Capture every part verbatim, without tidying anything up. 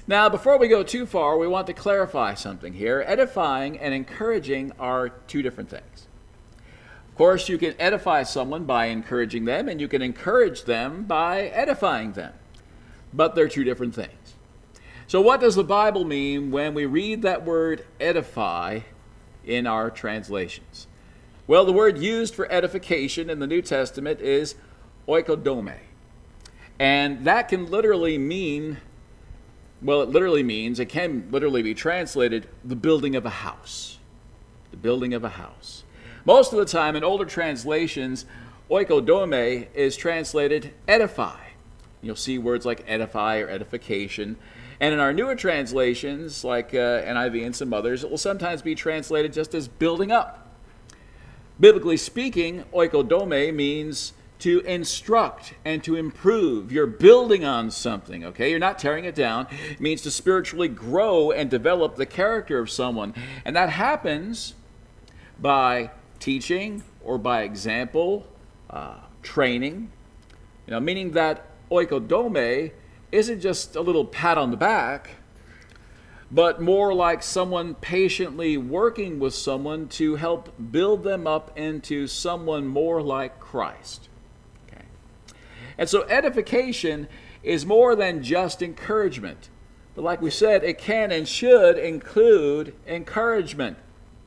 Now, before we go too far, we want to clarify something here. Edifying and encouraging are two different things. Of course, you can edify someone by encouraging them, and you can encourage them by edifying them. But they're two different things. So what does the Bible mean when we read that word edify in our translations? Well, the word used for edification in the New Testament is oikodome. And that can literally mean, well, it literally means, it can literally be translated, the building of a house. The building of a house. Most of the time in older translations, oikodome is translated edify. You'll see words like edify or edification. And in our newer translations, like uh, N I V and some others, it will sometimes be translated just as building up. Biblically speaking, oikodome means to instruct and to improve. You're building on something, okay? You're not tearing it down. It means to spiritually grow and develop the character of someone. And that happens by teaching or by example, uh, training. You know, meaning that oikodome isn't just a little pat on the back, but more like someone patiently working with someone to help build them up into someone more like Christ. Okay. And so edification is more than just encouragement. But like we said, it can and should include encouragement.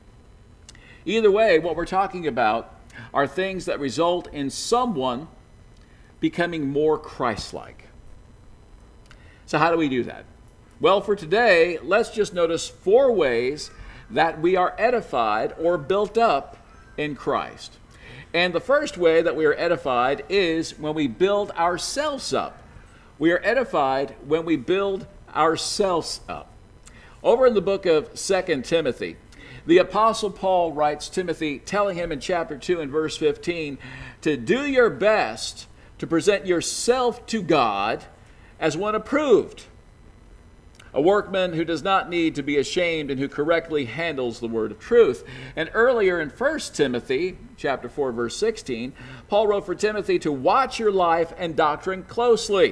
Either way, what we're talking about are things that result in someone becoming more Christ-like. So how do we do that? Well, for today, let's just notice four ways that we are edified or built up in Christ. And the first way that we are edified is when we build ourselves up. We are edified when we build ourselves up. Over in the book of Second Timothy, the Apostle Paul writes Timothy, telling him in chapter two and verse fifteen, to do your best to present yourself to God as one approved, a workman who does not need to be ashamed and who correctly handles the word of truth. And earlier in First Timothy, chapter four, verse sixteen, Paul wrote for Timothy to watch your life and doctrine closely,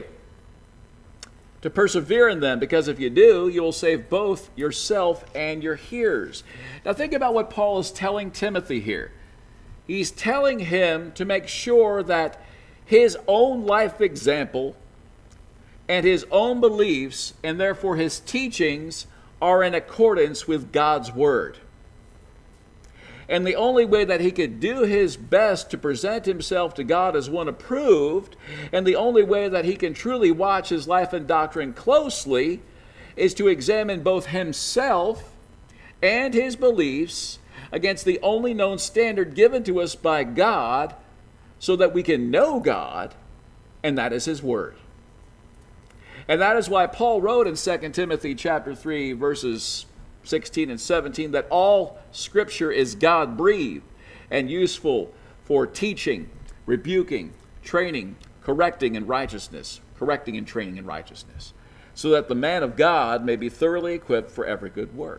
to persevere in them, because if you do, you will save both yourself and your hearers. Now think about what Paul is telling Timothy here. He's telling him to make sure that his own life example and his own beliefs, and therefore his teachings, are in accordance with God's word. And the only way that he could do his best to present himself to God as one approved, and the only way that he can truly watch his life and doctrine closely, is to examine both himself and his beliefs against the only known standard given to us by God, so that we can know God, and that is his word. And that is why Paul wrote in Second Timothy chapter three, verses sixteen and seventeen, that all Scripture is God-breathed and useful for teaching, rebuking, training, correcting in righteousness, correcting and training in righteousness, so that the man of God may be thoroughly equipped for every good work.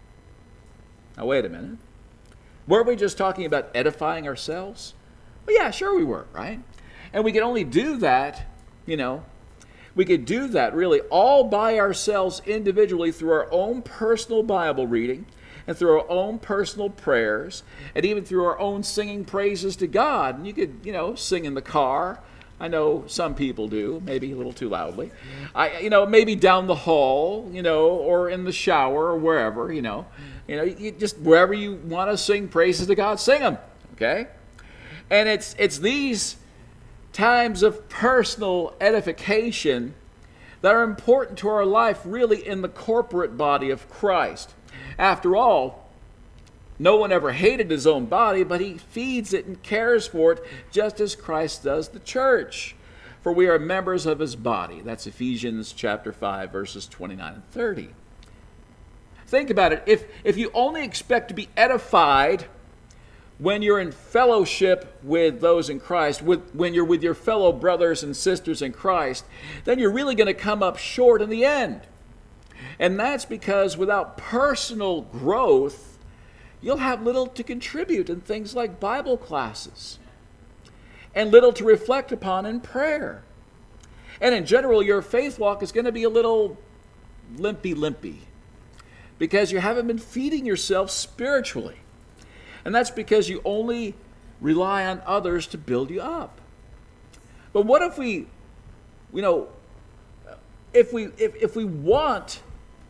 Now wait a minute. Weren't we just talking about edifying ourselves? Well, yeah, sure we were, right? And we can only do that, you know, we could do that really all by ourselves individually through our own personal Bible reading and through our own personal prayers and even through our own singing praises to God. And you could, you know, sing in the car. I know some people do, maybe a little too loudly. I, you know, maybe down the hall, you know, or in the shower or wherever, you know. You know, you just wherever you want to sing praises to God, sing them, okay? And it's it's these times of personal edification that are important to our life really in the corporate body of Christ. After all, no one ever hated his own body, but he feeds it and cares for it just as Christ does the church. For we are members of his body. That's Ephesians chapter five, verses twenty-nine and thirty. Think about it. If, if you only expect to be edified when you're in fellowship with those in Christ, with, when you're with your fellow brothers and sisters in Christ, then you're really going to come up short in the end. And that's because without personal growth, you'll have little to contribute in things like Bible classes and little to reflect upon in prayer. And in general, your faith walk is going to be a little limpy limpy because you haven't been feeding yourself spiritually. And that's because you only rely on others to build you up. But what if we, you know, if we if, if we want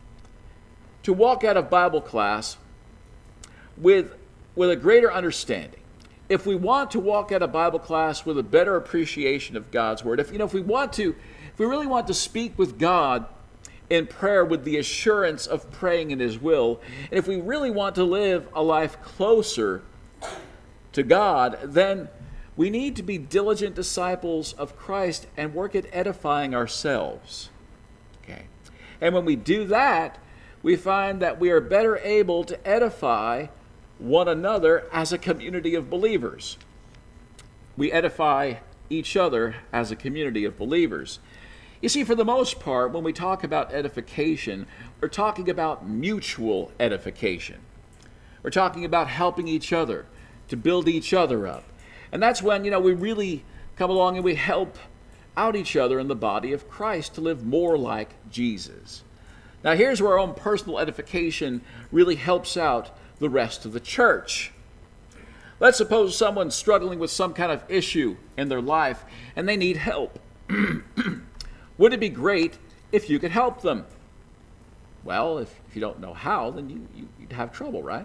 to walk out of Bible class with with a greater understanding, if we want to walk out of Bible class with a better appreciation of God's word, if you know, if we want to, if we really want to speak with God in prayer with the assurance of praying in His will, and if we really want to live a life closer to God, then we need to be diligent disciples of Christ and work at edifying ourselves. Okay. And when we do that, we find that we are better able to edify one another as a community of believers. We edify each other as a community of believers. You see, for the most part, when we talk about edification, we're talking about mutual edification. We're talking about helping each other, to build each other up. And that's when, you know, we really come along and we help out each other in the body of Christ to live more like Jesus. Now, here's where our own personal edification really helps out the rest of the church. Let's suppose someone's struggling with some kind of issue in their life and they need help. Wouldn't it be great if you could help them? Well, if, if you don't know how, then you, you, you'd have trouble, right?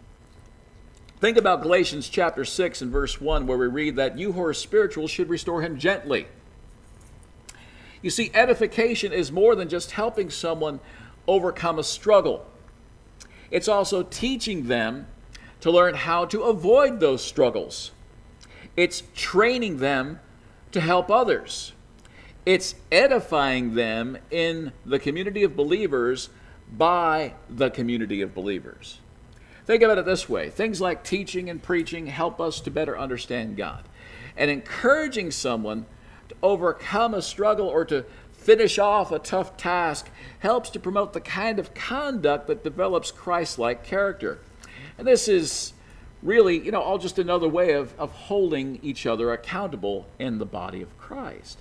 Think about Galatians chapter six and verse one, where we read that you who are spiritual should restore him gently. You see, edification is more than just helping someone overcome a struggle. It's also teaching them to learn how to avoid those struggles. It's training them to help others. It's edifying them in the community of believers by the community of believers. Think about it this way. Things like teaching and preaching help us to better understand God. And encouraging someone to overcome a struggle or to finish off a tough task helps to promote the kind of conduct that develops Christ-like character. And this is really, you know, all just another way of, of holding each other accountable in the body of Christ.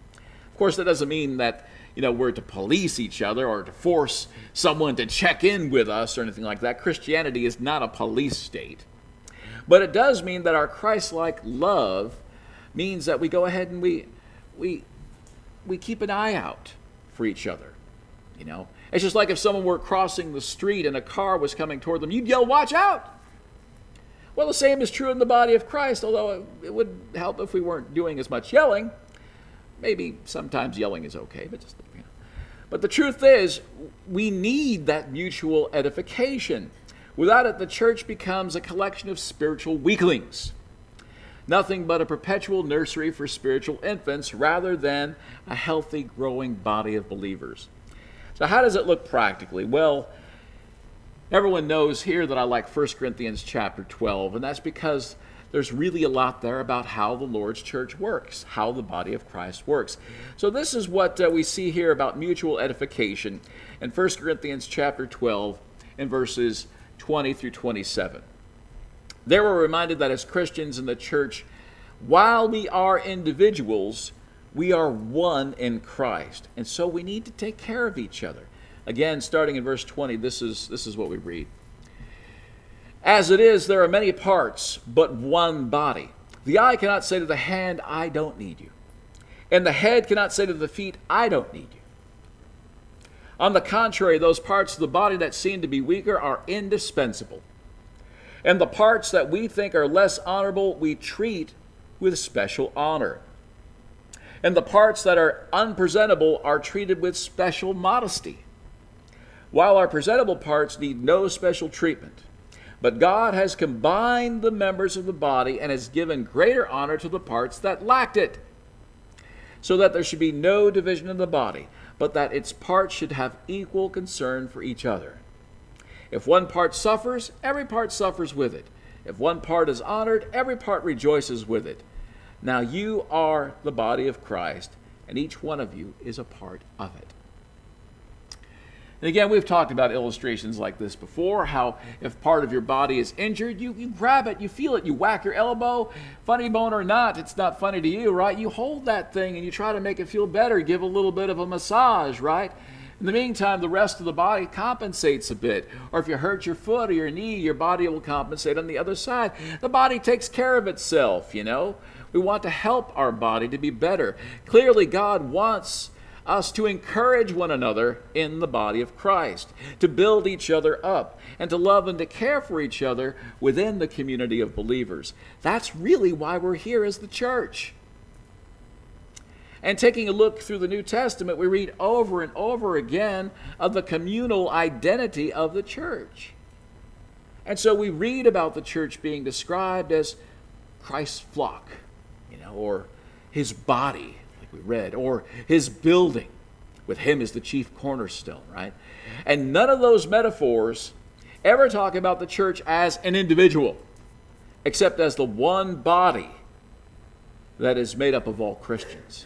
Of course, that doesn't mean that, you know, we're to police each other or to force someone to check in with us or anything like that. Christianity is not a police state. But it does mean that our Christ-like love means that we go ahead and we we we keep an eye out for each other. You know, it's just like if someone were crossing the street and a car was coming toward them, you'd yell, "Watch out!" Well, the same is true in the body of Christ, although it, it would help if we weren't doing as much yelling. Maybe sometimes yelling is okay, but just, you know. But the truth is, we need that mutual edification. Without it, the church becomes a collection of spiritual weaklings. Nothing but a perpetual nursery for spiritual infants rather than a healthy, growing body of believers. So how does it look practically? Well, everyone knows here that I like First Corinthians chapter twelve, and that's because there's really a lot there about how the Lord's church works, how the body of Christ works. So this is what uh, we see here about mutual edification in First Corinthians chapter twelve in verses twenty through twenty-seven. There we're reminded that as Christians in the church, while we are individuals, we are one in Christ. And so we need to take care of each other. Again, starting in verse twenty, this is, this is what we read. As it is, there are many parts, but one body. The eye cannot say to the hand, I don't need you. And the head cannot say to the feet, I don't need you. On the contrary, those parts of the body that seem to be weaker are indispensable. And the parts that we think are less honorable, we treat with special honor. And the parts that are unpresentable are treated with special modesty. While our presentable parts need no special treatment. But God has combined the members of the body and has given greater honor to the parts that lacked it, so that there should be no division in the body, but that its parts should have equal concern for each other. If one part suffers, every part suffers with it. If one part is honored, every part rejoices with it. Now you are the body of Christ, and each one of you is a part of it. And again, we've talked about illustrations like this before, how if part of your body is injured, you, you grab it, you feel it, you whack your elbow, funny bone or not, it's not funny to you, right? You hold that thing and you try to make it feel better, give a little bit of a massage, right? In the meantime, the rest of the body compensates a bit. Or if you hurt your foot or your knee, your body will compensate on the other side. The body takes care of itself, you know. We want to help our body to be better. Clearly, God wants us to encourage one another in the body of Christ, to build each other up, and to love and to care for each other within the community of believers. That's really why we're here as the church. And taking a look through the New Testament, we read over and over again of the communal identity of the church. And so we read about the church being described as Christ's flock, you know, or his body, like we read, or his building, with him as the chief cornerstone, right? And none of those metaphors ever talk about the church as an individual, except as the one body that is made up of all Christians.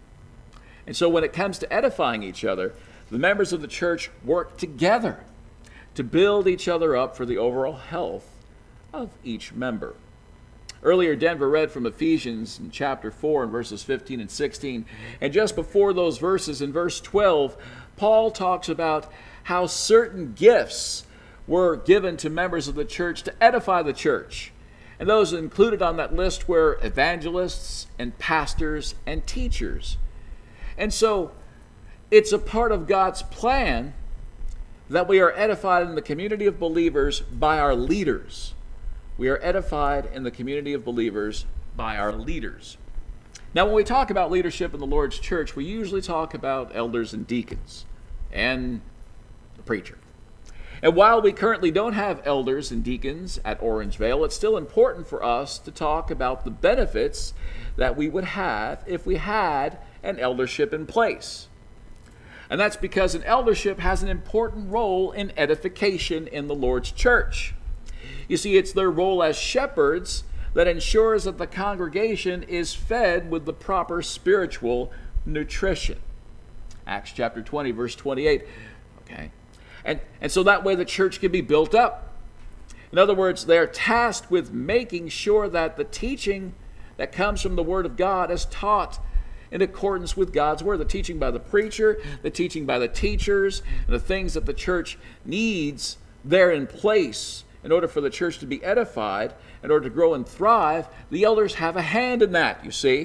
And so when it comes to edifying each other, the members of the church work together to build each other up for the overall health of each member. Earlier, Denver read from Ephesians in chapter four and verses fifteen and sixteen. And just before those verses, in verse twelve, Paul talks about how certain gifts were given to members of the church to edify the church. And those included on that list were evangelists and pastors and teachers. And so it's a part of God's plan that we are edified in the community of believers by our leaders. We are edified in the community of believers by our leaders. Now, when we talk about leadership in the Lord's church, we usually talk about elders and deacons and the preacher. And while we currently don't have elders and deacons at Orangevale, it's still important for us to talk about the benefits that we would have if we had an eldership in place. And that's because an eldership has an important role in edification in the Lord's church. You see, it's their role as shepherds that ensures that the congregation is fed with the proper spiritual nutrition. Acts chapter twenty, verse twenty-eight. Okay. And, and so that way the church can be built up. In other words, they're tasked with making sure that the teaching that comes from the Word of God is taught in accordance with God's Word. The teaching by the preacher, the teaching by the teachers, and the things that the church needs there in place in order for the church to be edified, in order to grow and thrive. The elders have a hand in that, you see.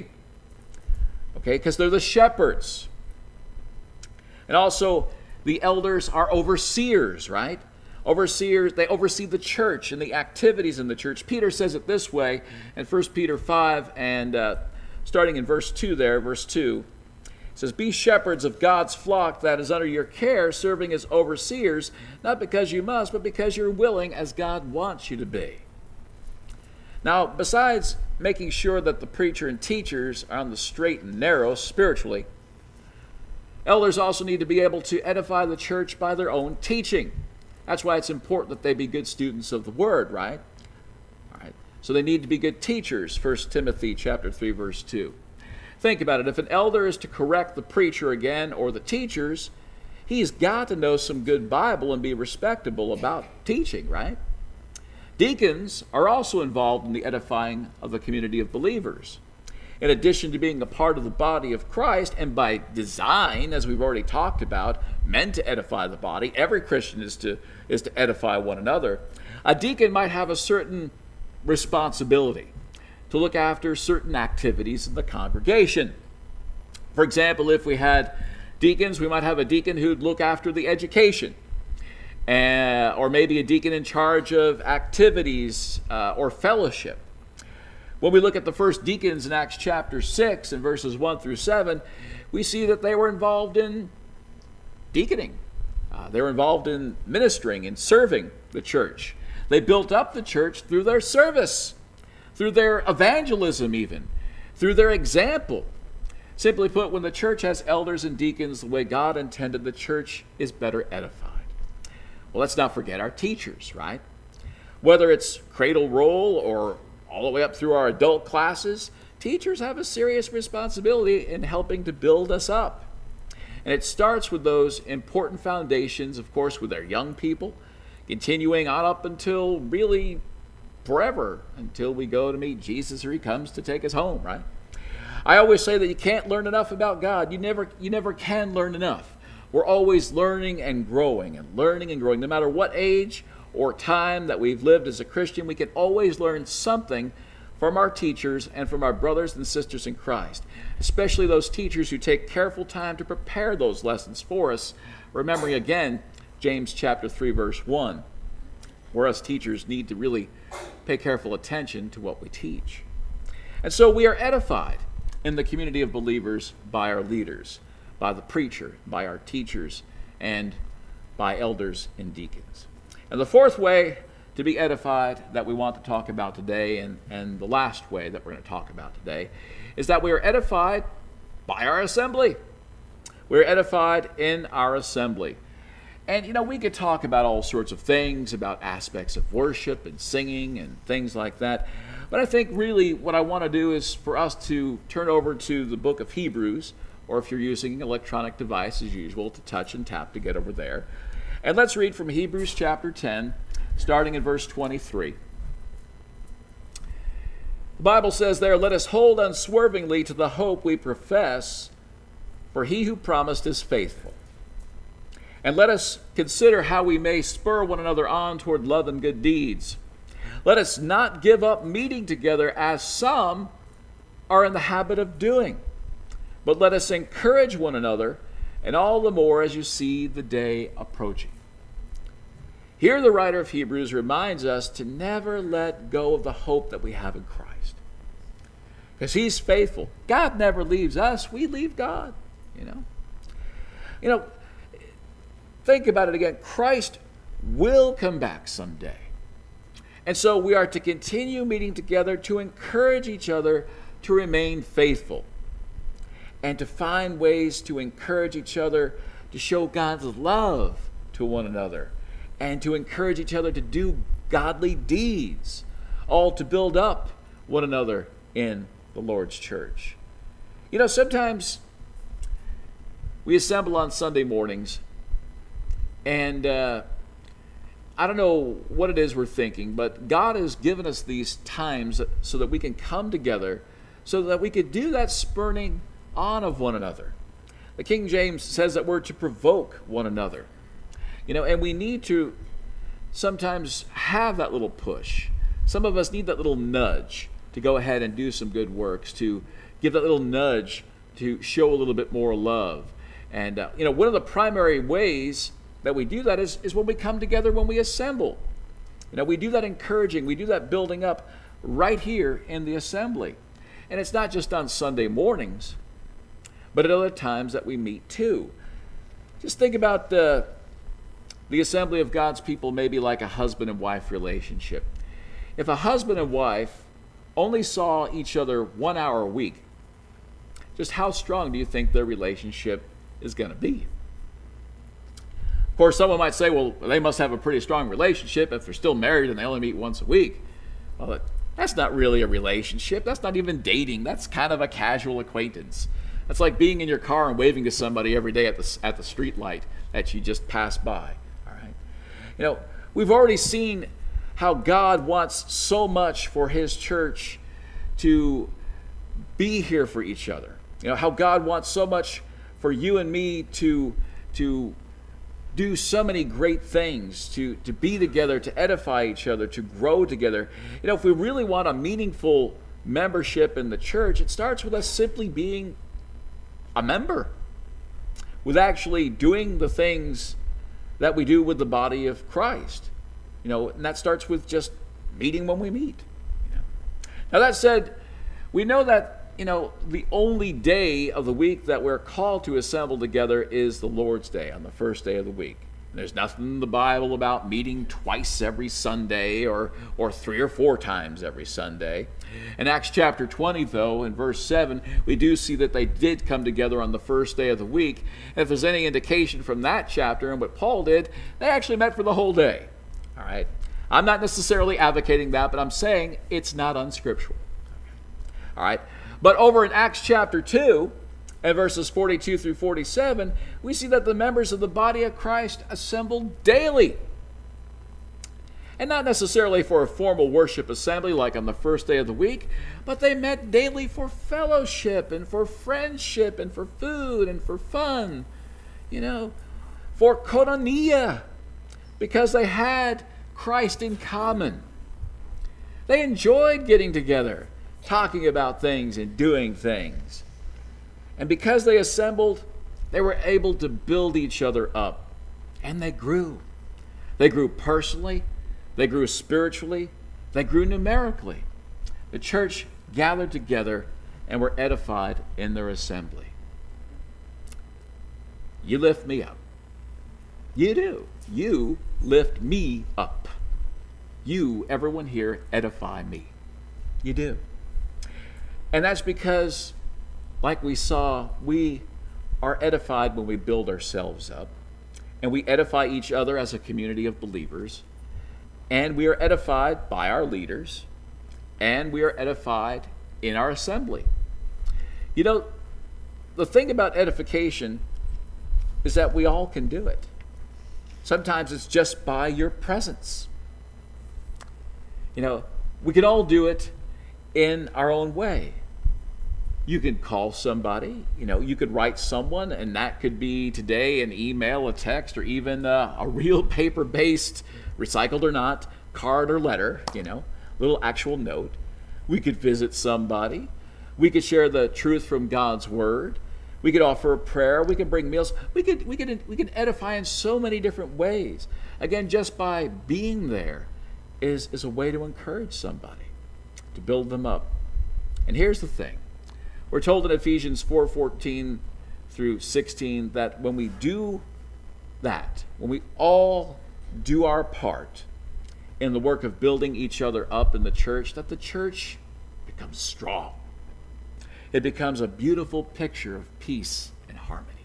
Okay, because they're the shepherds. And also, the elders are overseers, right? Overseers, they oversee the church and the activities in the church. Peter says it this way in First Peter five, and uh, starting in verse two there, verse two, it says, "Be shepherds of God's flock that is under your care, serving as overseers, not because you must, but because you're willing, as God wants you to be." Now, besides making sure that the preacher and teachers are on the straight and narrow spiritually, elders also need to be able to edify the church by their own teaching. That's why it's important that they be good students of the Word, right? All right. So they need to be good teachers, First Timothy chapter three, verse two. Think about it. If an elder is to correct the preacher again or the teachers, he's got to know some good Bible and be respectable about teaching, right? Deacons are also involved in the edifying of the community of believers. In addition to being a part of the body of Christ, and by design, as we've already talked about, meant to edify the body, every Christian is to, is to edify one another, a deacon might have a certain responsibility to look after certain activities in the congregation. For example, if we had deacons, we might have a deacon who'd look after the education, uh, or maybe a deacon in charge of activities uh, or fellowship. When we look at the first deacons in Acts chapter six and verses one through seven, we see that they were involved in deaconing. Uh, they were involved in ministering and serving the church. They built up the church through their service, through their evangelism even, through their example. Simply put, when the church has elders and deacons the way God intended, the church is better edified. Well, let's not forget our teachers, right? Whether it's cradle roll or all the way up through our adult classes, teachers have a serious responsibility in helping to build us up. And it starts with those important foundations, of course, with our young people, continuing on up until really forever, until we go to meet Jesus or he comes to take us home, right? I always say that you can't learn enough about God. You never, you never can learn enough. We're always learning and growing and learning and growing. No matter what age or time that we've lived as a Christian, we can always learn something from our teachers and from our brothers and sisters in Christ, especially those teachers who take careful time to prepare those lessons for us, remembering again James chapter three, verse one, where us teachers need to really pay careful attention to what we teach. And so we are edified in the community of believers by our leaders, by the preacher, by our teachers, and by elders and deacons. And the fourth way to be edified that we want to talk about today, and, and the last way that we're going to talk about today, is that we are edified by our assembly. We're edified in our assembly. And, you know, we could talk about all sorts of things, about aspects of worship and singing and things like that. But I think really what I want to do is for us to turn over to the book of Hebrews, or if you're using an electronic device as usual, to touch and tap to get over there. And let's read from Hebrews chapter ten, starting in verse twenty-three. The Bible says there, "Let us hold unswervingly to the hope we profess, for he who promised is faithful. And let us consider how we may spur one another on toward love and good deeds. Let us not give up meeting together as some are in the habit of doing, but let us encourage one another, and all the more as you see the day approaching." Here the writer of Hebrews reminds us to never let go of the hope that we have in Christ. Because he's faithful. God never leaves us. We leave God, you know. You know, think about it again. Christ will come back someday. And so we are to continue meeting together to encourage each other to remain faithful and to find ways to encourage each other to show God's love to one another and to encourage each other to do godly deeds, all to build up one another in the Lord's church. You know, sometimes we assemble on Sunday mornings, and uh, I don't know what it is we're thinking, but God has given us these times so that we can come together, so that we could do that spurring on of one another. The King James says that we're to provoke one another. You know, and we need to sometimes have that little push. Some of us need that little nudge to go ahead and do some good works, to give that little nudge to show a little bit more love. And, uh, you know, one of the primary ways that we do that is, is when we come together, when we assemble. You know, we do that encouraging, we do that building up right here in the assembly. And it's not just on Sunday mornings, but at other times that we meet too. Just think about the, the assembly of God's people maybe like a husband and wife relationship. If a husband and wife only saw each other one hour a week, just how strong do you think their relationship is going to be? Of course, someone might say, well, they must have a pretty strong relationship if they're still married and they only meet once a week. Well, that's not really a relationship. That's not even dating. That's kind of a casual acquaintance. That's like being in your car and waving to somebody every day at the, at the street light that you just passed by. All right. You know, we've already seen how God wants so much for his church to be here for each other. You know, how God wants so much for you and me to, to do so many great things, to, to be together, to edify each other, to grow together. You know, if we really want a meaningful membership in the church, it starts with us simply being a member, with actually doing the things that we do with the body of Christ. You know, and that starts with just meeting when we meet. You know. Now that said, we know that, you know, the only day of the week that we're called to assemble together is the Lord's Day, on the first day of the week. And there's nothing in the Bible about meeting twice every Sunday or, or three or four times every Sunday. In Acts chapter twenty, though, in verse seven, we do see that they did come together on the first day of the week. And if there's any indication from that chapter and what Paul did, they actually met for the whole day. All right. I'm not necessarily advocating that, but I'm saying it's not unscriptural. All right. But over in Acts chapter two, and verses forty-two through forty-seven, we see that the members of the body of Christ assembled daily. And not necessarily for a formal worship assembly like on the first day of the week, but they met daily for fellowship and for friendship and for food and for fun. you know, for koinonia, because they had Christ in common. They enjoyed getting together, talking about things and doing things. And because they assembled, they were able to build each other up. And they grew. They grew personally, they grew spiritually, they grew numerically. The church gathered together and were edified in their assembly. You lift me up. You do. You lift me up. You, everyone here, edify me. You do. And that's because, like we saw, we are edified when we build ourselves up. And we edify each other as a community of believers. And we are edified by our leaders. And we are edified in our assembly. You know, the thing about edification is that we all can do it. Sometimes it's just by your presence. You know, we can all do it in our own way. You can call somebody, you know, you could write someone, and that could be today an email, a text, or even uh, a real paper-based, recycled or not, card or letter, you know, little actual note. We could visit somebody. We could share the truth from God's Word. We could offer a prayer. We could bring meals. We could we could we could edify in so many different ways. Again, just by being there is, is a way to encourage somebody, to build them up. And here's the thing. We're told in Ephesians four fourteen through sixteen that when we do that, when we all do our part in the work of building each other up in the church, that the church becomes strong. It becomes a beautiful picture of peace and harmony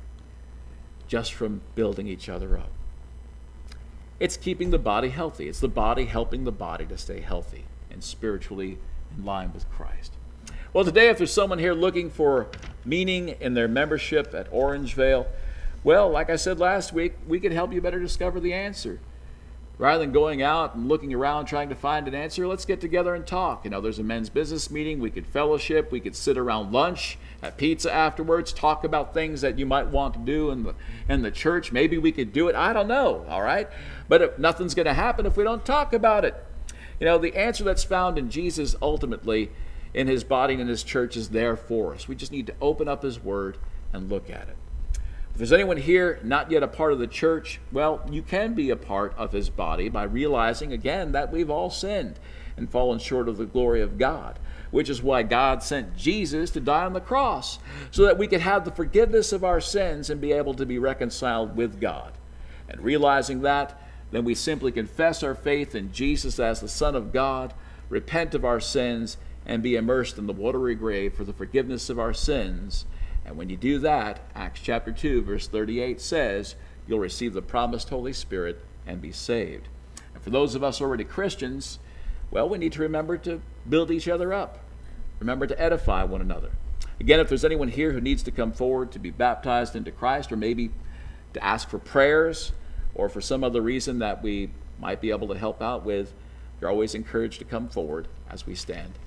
just from building each other up. It's keeping the body healthy. It's the body helping the body to stay healthy and spiritually in line with Christ. Well, today, if there's someone here looking for meaning in their membership at Orangevale, well, like I said last week, we can help you better discover the answer. Rather than going out and looking around trying to find an answer, let's get together and talk. You know, there's a men's business meeting. We could fellowship. We could sit around lunch, have pizza afterwards, talk about things that you might want to do in the in the church. Maybe we could do it. I don't know, all right? But if, nothing's going to happen if we don't talk about it. You know, the answer that's found in Jesus ultimately in his body and in his church is there for us. We just need to open up his word and look at it. If there's anyone here not yet a part of the church, well, you can be a part of his body by realizing, again, that we've all sinned and fallen short of the glory of God, which is why God sent Jesus to die on the cross, so that we could have the forgiveness of our sins and be able to be reconciled with God. And realizing that, then we simply confess our faith in Jesus as the Son of God, repent of our sins, and be immersed in the watery grave for the forgiveness of our sins. And when you do that, Acts chapter two, verse thirty-eight says, you'll receive the promised Holy Spirit and be saved. And for those of us already Christians, well, we need to remember to build each other up. Remember to edify one another. Again, if there's anyone here who needs to come forward to be baptized into Christ, or maybe to ask for prayers, or for some other reason that we might be able to help out with, you're always encouraged to come forward as we stand